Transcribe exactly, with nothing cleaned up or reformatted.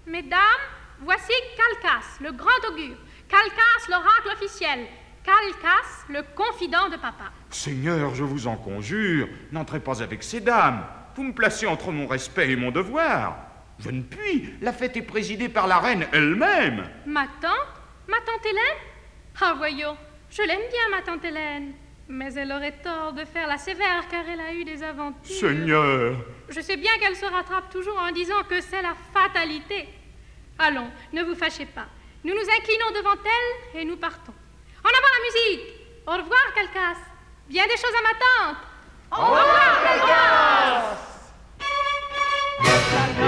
Mesdames, voici Calcas, le grand augure. Calcas, l'oracle officiel. Calcas, le confident de papa. Seigneur, je vous en conjure, n'entrez pas avec ces dames. Vous me placez entre mon respect et mon devoir. Je ne puis. La fête est présidée par la reine elle-même. Ma tante? Ma tante Hélène? Ah, voyons, je l'aime bien, ma tante Hélène. Mais elle aurait tort de faire la sévère, car elle a eu des aventures. Seigneur! Je sais bien qu'elle se rattrape toujours en disant que c'est la fatalité. Allons, ne vous fâchez pas. Nous nous inclinons devant elle et nous partons. En avant la musique! Au revoir, Calcas. Bien des choses à ma tante. Au revoir, Calcas!